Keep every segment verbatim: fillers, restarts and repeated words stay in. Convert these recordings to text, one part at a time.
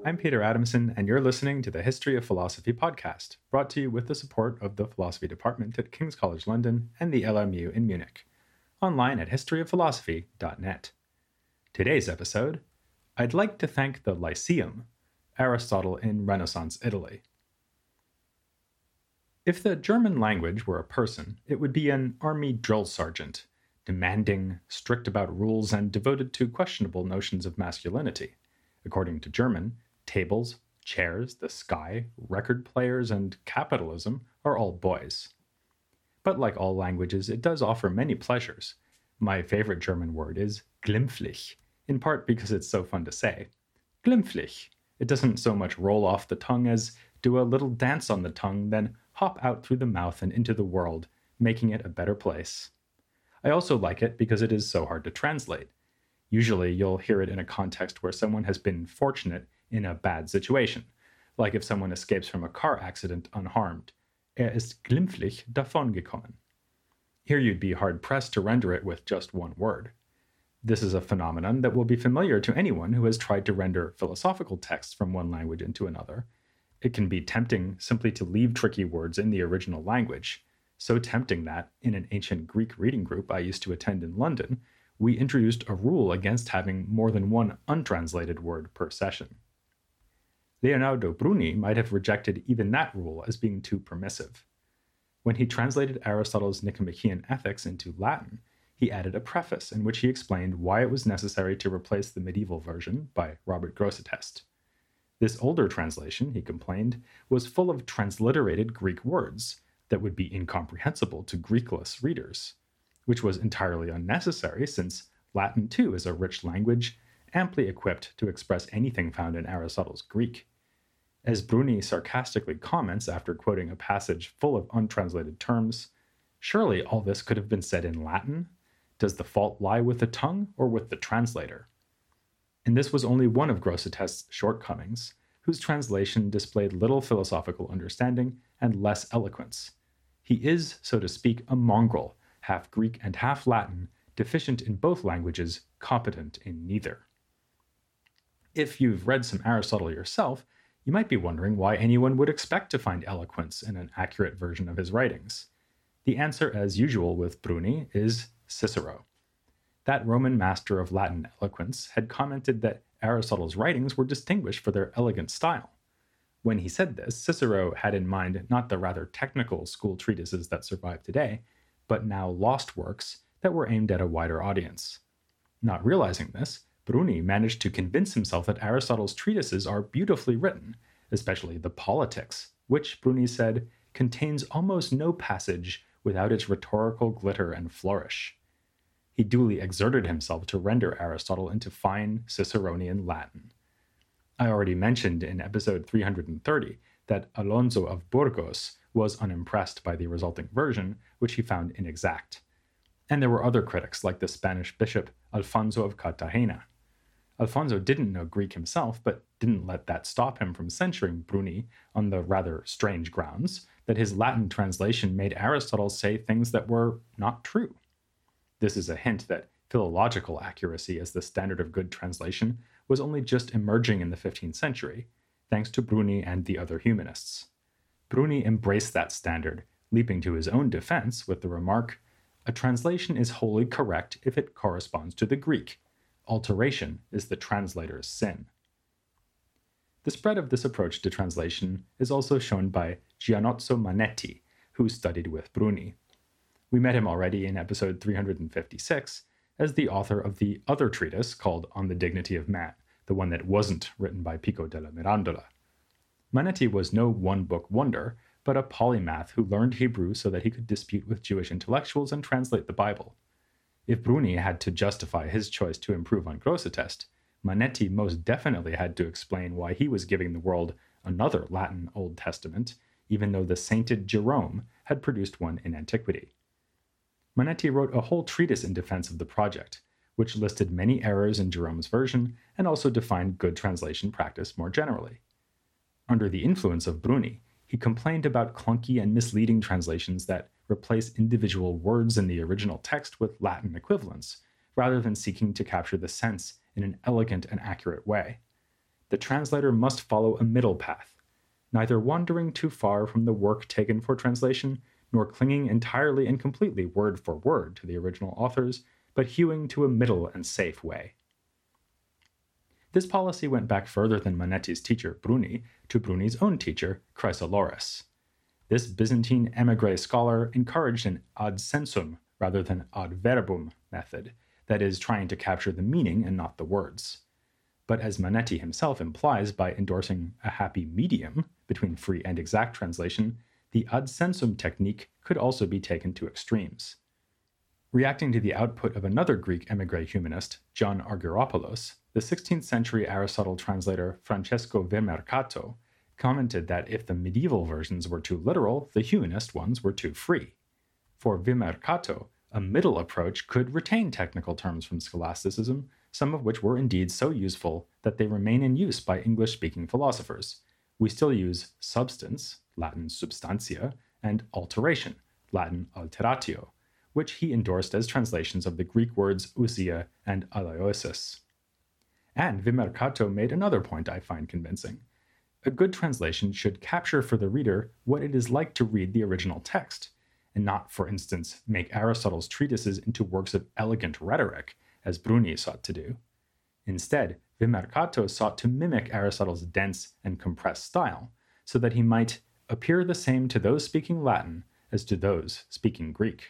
I'm Peter Adamson, and you're listening to the History of Philosophy podcast, brought to you with the support of the Philosophy Department at King's College London and the L M U in Munich, online at history of philosophy dot net. Today's episode, I'd like to thank the Lyceum, Aristotle in Renaissance Italy. If the German language were a person, it would be an army drill sergeant, demanding, strict about rules, and devoted to questionable notions of masculinity. According to German, tables, chairs, the sky, record players, and capitalism are all boys. But like all languages, it does offer many pleasures. My favorite German word is glimpflich, in part because it's so fun to say. Glimpflich. It doesn't so much roll off the tongue as do a little dance on the tongue, then hop out through the mouth and into the world, making it a better place. I also like it because it is so hard to translate. Usually you'll hear it in a context where someone has been fortunate in a bad situation, like if someone escapes from a car accident unharmed. Er ist glimpflich davongekommen. Here you'd be hard-pressed to render it with just one word. This is a phenomenon that will be familiar to anyone who has tried to render philosophical texts from one language into another. It can be tempting simply to leave tricky words in the original language, so tempting that, in an ancient Greek reading group I used to attend in London, we introduced a rule against having more than one untranslated word per session. Leonardo Bruni might have rejected even that rule as being too permissive. When he translated Aristotle's Nicomachean Ethics into Latin, he added a preface in which he explained why it was necessary to replace the medieval version by Robert Grosseteste. This older translation, he complained, was full of transliterated Greek words that would be incomprehensible to Greekless readers, which was entirely unnecessary since Latin too is a rich language, amply equipped to express anything found in Aristotle's Greek. As Bruni sarcastically comments after quoting a passage full of untranslated terms, surely all this could have been said in Latin? Does the fault lie with the tongue or with the translator? And this was only one of Grosseteste's shortcomings, whose translation displayed little philosophical understanding and less eloquence. He is, so to speak, a mongrel, half Greek and half Latin, deficient in both languages, competent in neither. If you've read some Aristotle yourself, you might be wondering why anyone would expect to find eloquence in an accurate version of his writings. The answer, as usual with Bruni, is Cicero. That Roman master of Latin eloquence had commented that Aristotle's writings were distinguished for their elegant style. When he said this, Cicero had in mind not the rather technical school treatises that survive today, but now lost works that were aimed at a wider audience. Not realizing this, Bruni managed to convince himself that Aristotle's treatises are beautifully written, especially the Politics, which, Bruni said, contains almost no passage without its rhetorical glitter and flourish. He duly exerted himself to render Aristotle into fine Ciceronian Latin. I already mentioned in episode three hundred thirty that Alonso of Burgos was unimpressed by the resulting version, which he found inexact. And there were other critics, like the Spanish bishop Alfonso of Cartagena. Alfonso didn't know Greek himself, but didn't let that stop him from censuring Bruni on the rather strange grounds that his Latin translation made Aristotle say things that were not true. This is a hint that philological accuracy as the standard of good translation was only just emerging in the fifteenth century, thanks to Bruni and the other humanists. Bruni embraced that standard, leaping to his own defense with the remark, "A translation is wholly correct if it corresponds to the Greek. Alteration is the translator's sin." The spread of this approach to translation is also shown by Giannozzo Manetti, who studied with Bruni. We met him already in episode three hundred fifty-six as the author of the other treatise called On the Dignity of Man, the one that wasn't written by Pico della Mirandola. Manetti was no one-book wonder, but a polymath who learned Hebrew so that he could dispute with Jewish intellectuals and translate the Bible. If Bruni had to justify his choice to improve on Grosseteste, Manetti most definitely had to explain why he was giving the world another Latin Old Testament, even though the sainted Jerome had produced one in antiquity. Manetti wrote a whole treatise in defense of the project, which listed many errors in Jerome's version and also defined good translation practice more generally. Under the influence of Bruni, he complained about clunky and misleading translations that replace individual words in the original text with Latin equivalents, rather than seeking to capture the sense in an elegant and accurate way. the translator must follow a middle path, neither wandering too far from the work taken for translation, nor clinging entirely and completely word for word to the original authors, but hewing to a middle and safe way. This policy went back further than Manetti's teacher, Bruni, to Bruni's own teacher, Chrysolorus. This Byzantine emigre scholar encouraged an ad sensum rather than ad verbum method, that is, trying to capture the meaning and not the words. But as Manetti himself implies by endorsing a happy medium between free and exact translation, the ad sensum technique could also be taken to extremes. Reacting to the output of another Greek emigre humanist, John Argyropoulos, the sixteenth century Aristotle translator Francesco Vimercato commented that if the medieval versions were too literal, the humanist ones were too free. For Vimercato, a middle approach could retain technical terms from scholasticism, some of which were indeed so useful that they remain in use by English-speaking philosophers. We still use substance, Latin substantia, and alteration, Latin alteratio, which he endorsed as translations of the Greek words ousia and alaiosis. And Vimercato made another point I find convincing. A good translation should capture for the reader what it is like to read the original text, and not, for instance, make Aristotle's treatises into works of elegant rhetoric, as Bruni sought to do. Instead, Vimercato sought to mimic Aristotle's dense and compressed style, so that he might appear the same to those speaking Latin as to those speaking Greek.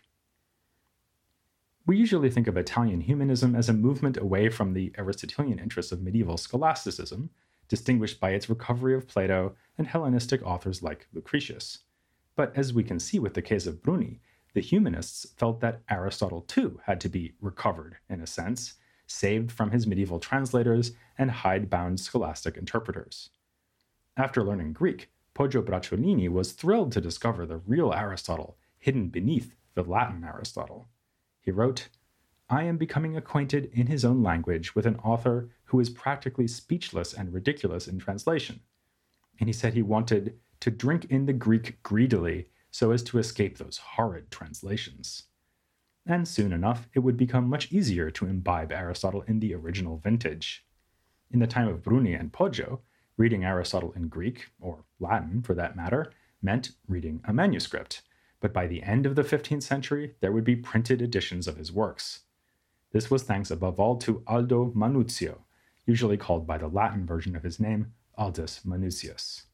We usually think of Italian humanism as a movement away from the Aristotelian interests of medieval scholasticism, distinguished by its recovery of Plato and Hellenistic authors like Lucretius. But as we can see with the case of Bruni, the humanists felt that Aristotle too had to be recovered, in a sense, saved from his medieval translators and hidebound scholastic interpreters. After learning Greek, Poggio Bracciolini was thrilled to discover the real Aristotle hidden beneath the Latin Aristotle. He wrote, "I am becoming acquainted in his own language with an author who is practically speechless and ridiculous in translation." And he said he wanted to drink in the Greek greedily so as to escape those horrid translations. And soon enough, it would become much easier to imbibe Aristotle in the original vintage. In the time of Bruni and Poggio, reading Aristotle in Greek, or Latin for that matter, meant reading a manuscript, but by the end of the fifteenth century, there would be printed editions of his works. This was thanks above all to Aldo Manuzio, usually called by the Latin version of his name, Aldus Manutius.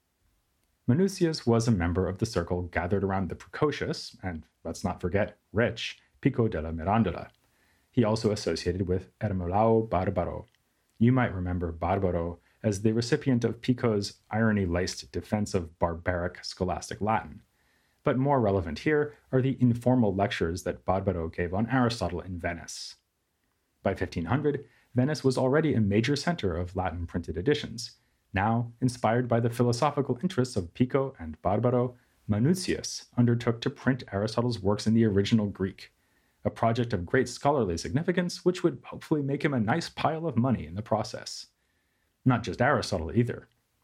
Manutius was a member of the circle gathered around the precocious, and let's not forget, rich, Pico della Mirandola. He also associated with Ermolao Barbaro. You might remember Barbaro as the recipient of Pico's irony-laced defense of barbaric scholastic Latin. But more relevant here are the informal lectures that Barbaro gave on Aristotle in Venice. By fifteen hundred, Venice was already a major center of Latin printed editions. Now, inspired by the philosophical interests of Pico and Barbaro, Manutius undertook to print Aristotle's works in the original Greek, a project of great scholarly significance which would hopefully make him a nice pile of money in the process. Not just Aristotle either.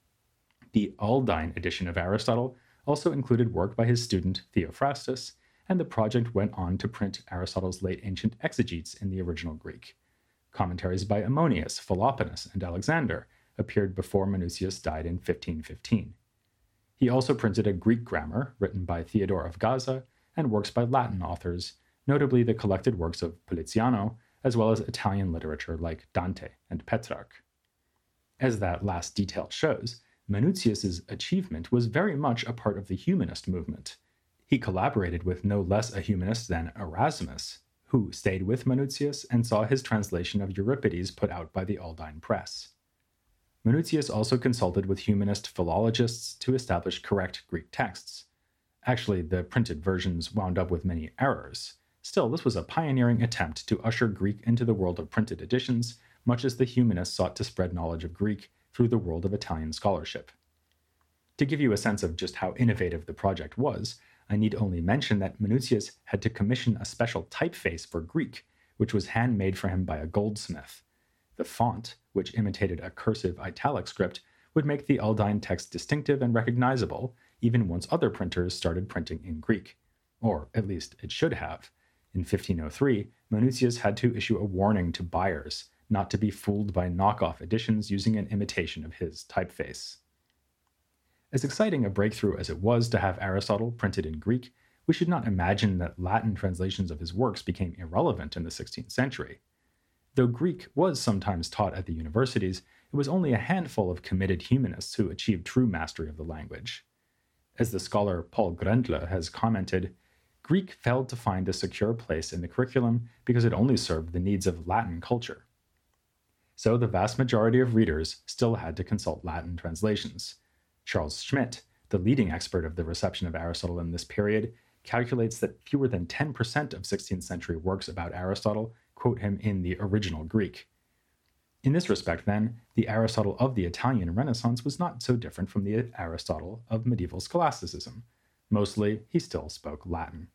The Aldine edition of Aristotle also included work by his student Theophrastus, and the project went on to print Aristotle's late ancient exegetes in the original Greek. Commentaries by Ammonius, Philoponus, and Alexander appeared before Manutius died in fifteen fifteen. He also printed a Greek grammar written by Theodore of Gaza and works by Latin authors, notably the collected works of Poliziano, as well as Italian literature like Dante and Petrarch. As that last detail shows, Manutius's achievement was very much a part of the humanist movement. He collaborated with no less a humanist than Erasmus, who stayed with Manutius and saw his translation of Euripides put out by the Aldine Press. Manutius also consulted with humanist philologists to establish correct Greek texts. Actually, the printed versions wound up with many errors. Still, this was a pioneering attempt to usher Greek into the world of printed editions, much as the humanists sought to spread knowledge of Greek through the world of Italian scholarship. To give you a sense of just how innovative the project was, I need only mention that Manutius had to commission a special typeface for Greek, which was handmade for him by a goldsmith. The font, which imitated a cursive italic script, would make the Aldine text distinctive and recognizable, even once other printers started printing in Greek. Or, at least, it should have. In fifteen oh three, Manutius had to issue a warning to buyers not to be fooled by knockoff editions using an imitation of his typeface. As exciting a breakthrough as it was to have Aristotle printed in Greek, we should not imagine that Latin translations of his works became irrelevant in the sixteenth century. Though Greek was sometimes taught at the universities, it was only a handful of committed humanists who achieved true mastery of the language. As the scholar Paul Grendler has commented, Greek failed to find a secure place in the curriculum because it only served the needs of Latin culture. So the vast majority of readers still had to consult Latin translations. Charles Schmidt, the leading expert of the reception of Aristotle in this period, calculates that fewer than ten percent of sixteenth century works about Aristotle quote him in the original Greek. In this respect, then, the Aristotle of the Italian Renaissance was not so different from the Aristotle of medieval scholasticism. Mostly, he still spoke Latin.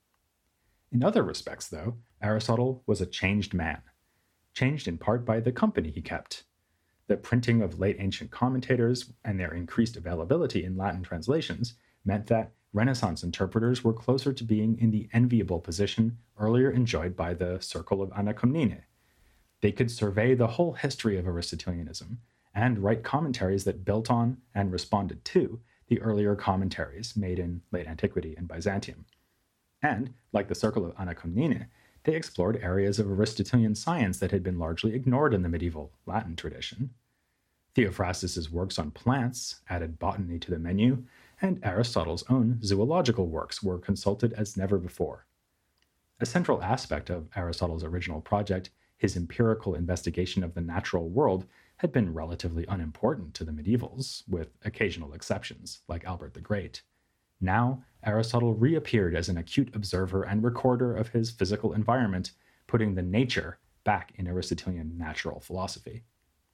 In other respects, though, Aristotle was a changed man, changed in part by the company he kept. The printing of late ancient commentators and their increased availability in Latin translations meant that Renaissance interpreters were closer to being in the enviable position earlier enjoyed by the circle of Anakomnene. They could survey the whole history of Aristotelianism and write commentaries that built on and responded to the earlier commentaries made in late antiquity and Byzantium. And, like the circle of Anakomnene, they explored areas of Aristotelian science that had been largely ignored in the medieval Latin tradition. Theophrastus's works on plants added botany to the menu, and Aristotle's own zoological works were consulted as never before. A central aspect of Aristotle's original project, his empirical investigation of the natural world, had been relatively unimportant to the medievals, with occasional exceptions, like Albert the Great. Now, Aristotle reappeared as an acute observer and recorder of his physical environment, putting the nature back in Aristotelian natural philosophy.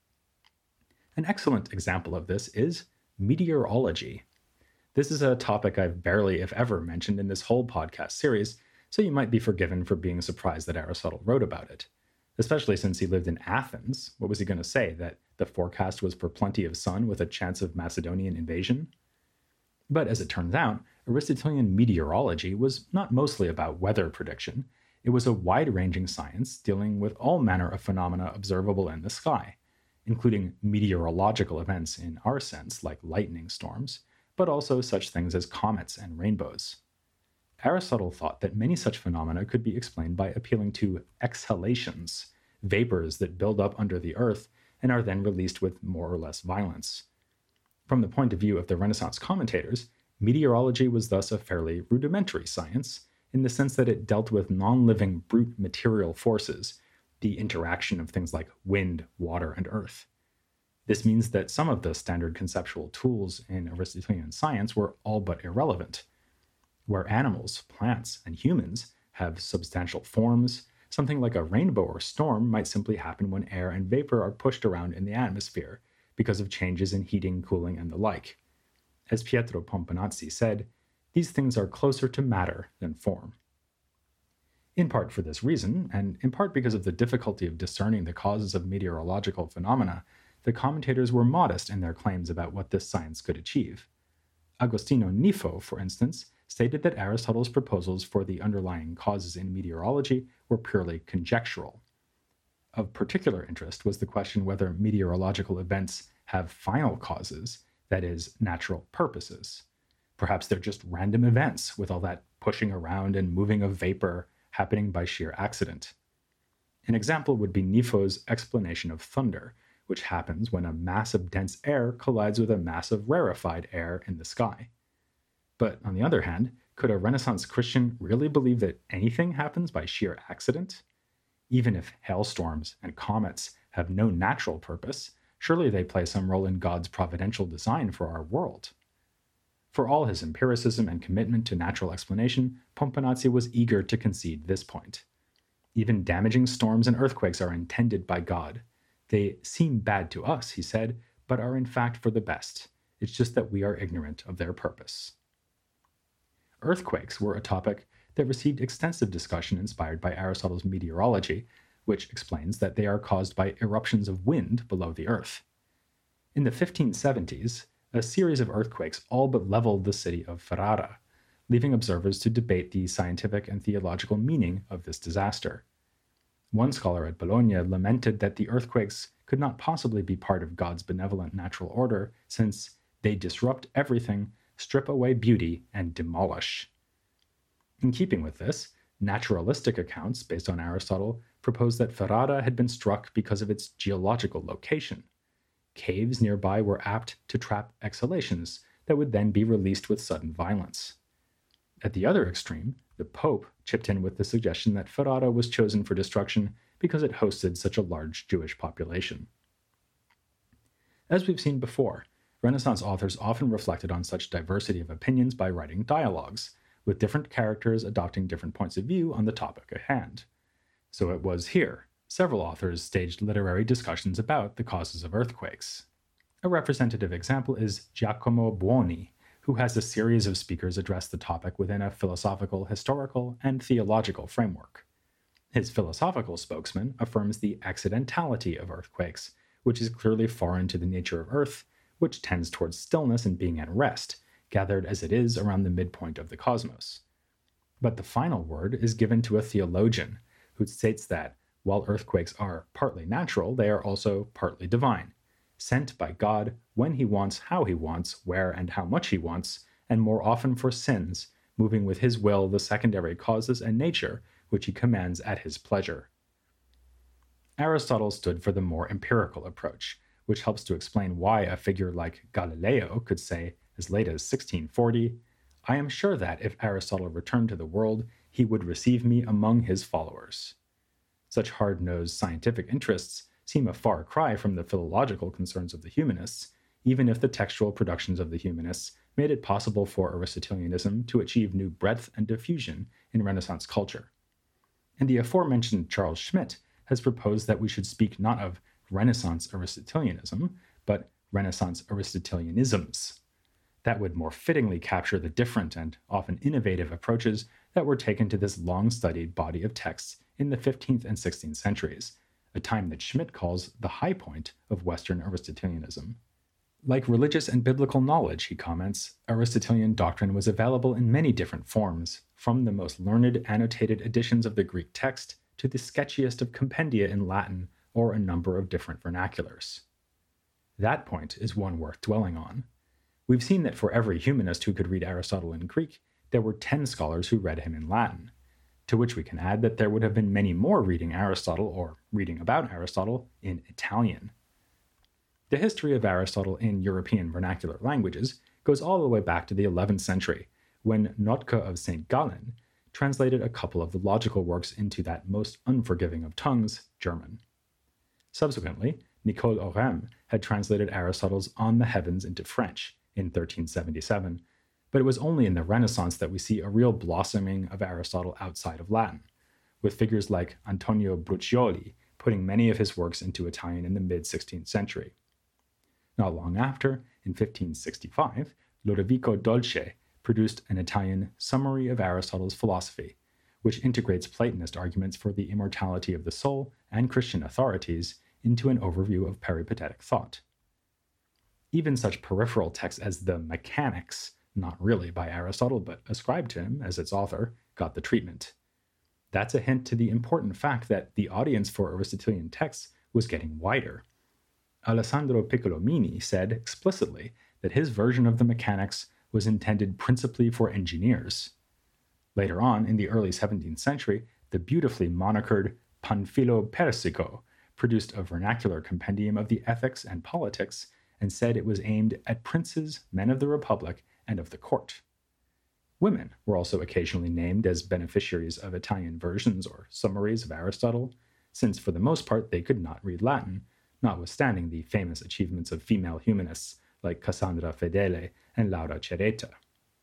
An excellent example of this is meteorology. This is a topic I've barely, if ever, mentioned in this whole podcast series, so you might be forgiven for being surprised that Aristotle wrote about it. Especially since he lived in Athens, what was he going to say, that the forecast was for plenty of sun with a chance of Macedonian invasion? But as it turns out, Aristotelian meteorology was not mostly about weather prediction. It was a wide-ranging science dealing with all manner of phenomena observable in the sky, including meteorological events in our sense, like lightning storms, but also such things as comets and rainbows. Aristotle thought that many such phenomena could be explained by appealing to exhalations, vapors that build up under the earth and are then released with more or less violence. From the point of view of the Renaissance commentators, meteorology was thus a fairly rudimentary science, in the sense that it dealt with non-living brute material forces, the interaction of things like wind, water, and earth. This means that some of the standard conceptual tools in Aristotelian science were all but irrelevant. Where animals, plants, and humans have substantial forms, something like a rainbow or storm might simply happen when air and vapor are pushed around in the atmosphere because of changes in heating, cooling, and the like. As Pietro Pomponazzi said, these things are closer to matter than form. In part for this reason, and in part because of the difficulty of discerning the causes of meteorological phenomena, the commentators were modest in their claims about what this science could achieve. Agostino Nifo, for instance, stated that Aristotle's proposals for the underlying causes in meteorology were purely conjectural. Of particular interest was the question whether meteorological events have final causes, that is, natural purposes. Perhaps they're just random events with all that pushing around and moving of vapor happening by sheer accident. An example would be Nifo's explanation of thunder, which happens when a mass of dense air collides with a mass of rarefied air in the sky. But on the other hand, could a Renaissance Christian really believe that anything happens by sheer accident? Even if hailstorms and comets have no natural purpose, surely they play some role in God's providential design for our world. For all his empiricism and commitment to natural explanation, Pomponazzi was eager to concede this point. Even damaging storms and earthquakes are intended by God. They seem bad to us, he said, but are in fact for the best. It's just that we are ignorant of their purpose. Earthquakes were a topic that received extensive discussion inspired by Aristotle's meteorology, which explains that they are caused by eruptions of wind below the earth. In the fifteen seventies, a series of earthquakes all but leveled the city of Ferrara, leaving observers to debate the scientific and theological meaning of this disaster. One scholar at Bologna lamented that the earthquakes could not possibly be part of God's benevolent natural order, since they disrupt everything, strip away beauty, and demolish. In keeping with this, naturalistic accounts based on Aristotle propose that Ferrara had been struck because of its geological location. Caves nearby were apt to trap exhalations that would then be released with sudden violence. At the other extreme, the Pope chipped in with the suggestion that Ferrara was chosen for destruction because it hosted such a large Jewish population. As we've seen before, Renaissance authors often reflected on such diversity of opinions by writing dialogues, with different characters adopting different points of view on the topic at hand. So it was here. Several authors staged literary discussions about the causes of earthquakes. A representative example is Giacomo Buoni, who has a series of speakers address the topic within a philosophical, historical, and theological framework. His philosophical spokesman affirms the accidentality of earthquakes, which is clearly foreign to the nature of Earth, which tends towards stillness and being at rest, gathered as it is around the midpoint of the cosmos. But the final word is given to a theologian, who states that, while earthquakes are partly natural, they are also partly divine, sent by God when he wants, how he wants, where and how much he wants, and more often for sins, moving with his will the secondary causes and nature which he commands at his pleasure. Aristotle stood for the more empirical approach, which helps to explain why a figure like Galileo could say, as late as sixteen forty, "I am sure that, if Aristotle returned to the world, he would receive me among his followers." Such hard-nosed scientific interests seem a far cry from the philological concerns of the humanists, even if the textual productions of the humanists made it possible for Aristotelianism to achieve new breadth and diffusion in Renaissance culture. And the aforementioned Charles Schmitt has proposed that we should speak not of Renaissance Aristotelianism, but Renaissance Aristotelianisms. That would more fittingly capture the different and often innovative approaches that were taken to this long-studied body of texts in the fifteenth and sixteenth centuries, a time that Schmitt calls the high point of Western Aristotelianism. Like religious and biblical knowledge, he comments, Aristotelian doctrine was available in many different forms, from the most learned annotated editions of the Greek text to the sketchiest of compendia in Latin or a number of different vernaculars. That point is one worth dwelling on. We've seen that for every humanist who could read Aristotle in Greek, there were ten scholars who read him in Latin, to which we can add that there would have been many more reading Aristotle, or reading about Aristotle, in Italian. The history of Aristotle in European vernacular languages goes all the way back to the eleventh century, when Notke of Saint Gallen translated a couple of the logical works into that most unforgiving of tongues, German. Subsequently, Nicole Orem had translated Aristotle's On the Heavens into French in thirteen seventy-seven, but it was only in the Renaissance that we see a real blossoming of Aristotle outside of Latin, with figures like Antonio Bruccioli putting many of his works into Italian in the mid-sixteenth century. Not long after, in fifteen sixty-five, Lodovico Dolce produced an Italian Summary of Aristotle's Philosophy, which integrates Platonist arguments for the immortality of the soul and Christian authorities into an overview of peripatetic thought. Even such peripheral texts as the Mechanics, not really by Aristotle but ascribed to him as its author, got the treatment. That's a hint to the important fact that the audience for Aristotelian texts was getting wider. Alessandro Piccolomini said explicitly that his version of the Mechanics was intended principally for engineers. Later on, in the early seventeenth century, the beautifully monikered Panfilo Persico produced a vernacular compendium of the ethics and politics and said it was aimed at princes, men of the Republic, and of the court. Women were also occasionally named as beneficiaries of Italian versions or summaries of Aristotle, since for the most part they could not read Latin, notwithstanding the famous achievements of female humanists like Cassandra Fedele and Laura Cereta.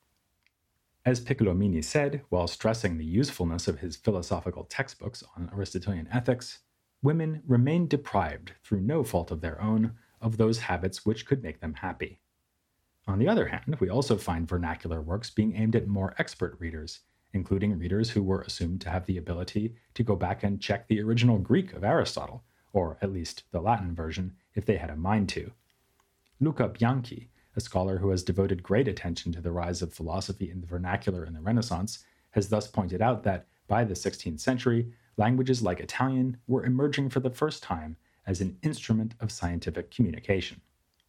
As Piccolomini said, while stressing the usefulness of his philosophical textbooks on Aristotelian ethics, women remained deprived, through no fault of their own, of those habits which could make them happy. On the other hand, we also find vernacular works being aimed at more expert readers, including readers who were assumed to have the ability to go back and check the original Greek of Aristotle, or at least the Latin version, if they had a mind to. Luca Bianchi, a scholar who has devoted great attention to the rise of philosophy in the vernacular in the Renaissance, has thus pointed out that, by the sixteenth century, languages like Italian were emerging for the first time as an instrument of scientific communication.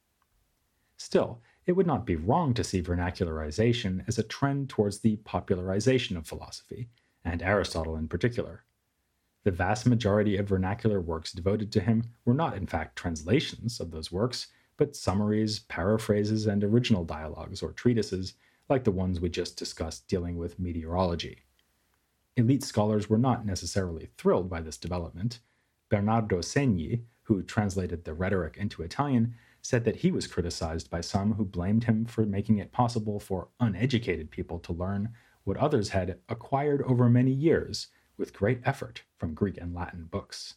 Still, it would not be wrong to see vernacularization as a trend towards the popularization of philosophy, and Aristotle in particular. The vast majority of vernacular works devoted to him were not, in fact, translations of those works, but summaries, paraphrases, and original dialogues or treatises like the ones we just discussed dealing with meteorology. Elite scholars were not necessarily thrilled by this development. Bernardo Segni, who translated the rhetoric into Italian, said that he was criticized by some who blamed him for making it possible for uneducated people to learn what others had acquired over many years with great effort from Greek and Latin books.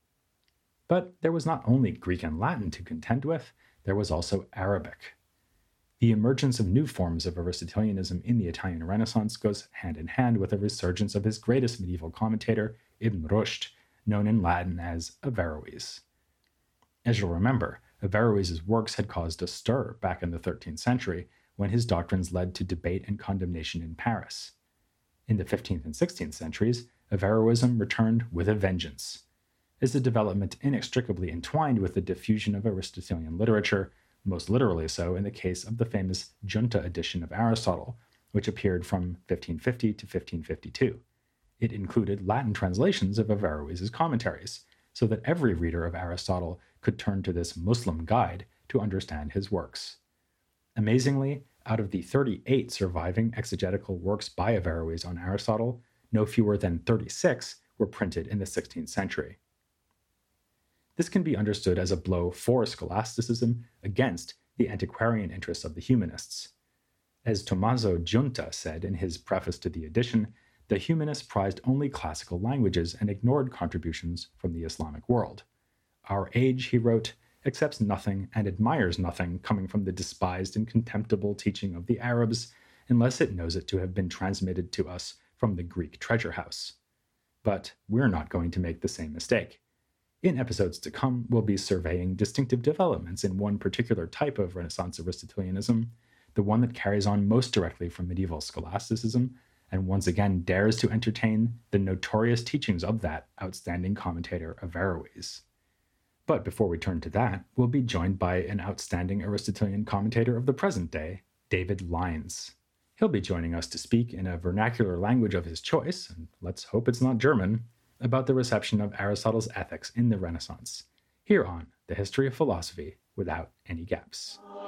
But there was not only Greek and Latin to contend with, there was also Arabic. The emergence of new forms of Aristotelianism in the Italian Renaissance goes hand in hand with a resurgence of his greatest medieval commentator, Ibn Rushd, known in Latin as Averroes. As you'll remember, Averroes' works had caused a stir back in the thirteenth century when his doctrines led to debate and condemnation in Paris. In the fifteenth and sixteenth centuries, Averroism returned with a vengeance. As a development inextricably entwined with the diffusion of Aristotelian literature, most literally so in the case of the famous Junta edition of Aristotle, which appeared from fifteen fifty to fifteen fifty-two. It included Latin translations of Averroes' commentaries, so that every reader of Aristotle could turn to this Muslim guide to understand his works. Amazingly, out of the thirty-eight surviving exegetical works by Averroes on Aristotle, no fewer than thirty-six were printed in the sixteenth century. This can be understood as a blow for scholasticism against the antiquarian interests of the humanists. As Tommaso Giunta said in his preface to the edition, the humanists prized only classical languages and ignored contributions from the Islamic world. Our age, he wrote, accepts nothing and admires nothing coming from the despised and contemptible teaching of the Arabs, unless it knows it to have been transmitted to us from the Greek treasure house. But we're not going to make the same mistake. In episodes to come, we'll be surveying distinctive developments in one particular type of Renaissance Aristotelianism, the one that carries on most directly from medieval scholasticism, and once again dares to entertain the notorious teachings of that outstanding commentator Averroes. But before we turn to that, we'll be joined by an outstanding Aristotelian commentator of the present day, David Lyons. He'll be joining us to speak in a vernacular language of his choice, and let's hope it's not German, about the reception of Aristotle's ethics in the Renaissance, here on The History of Philosophy Without Any Gaps.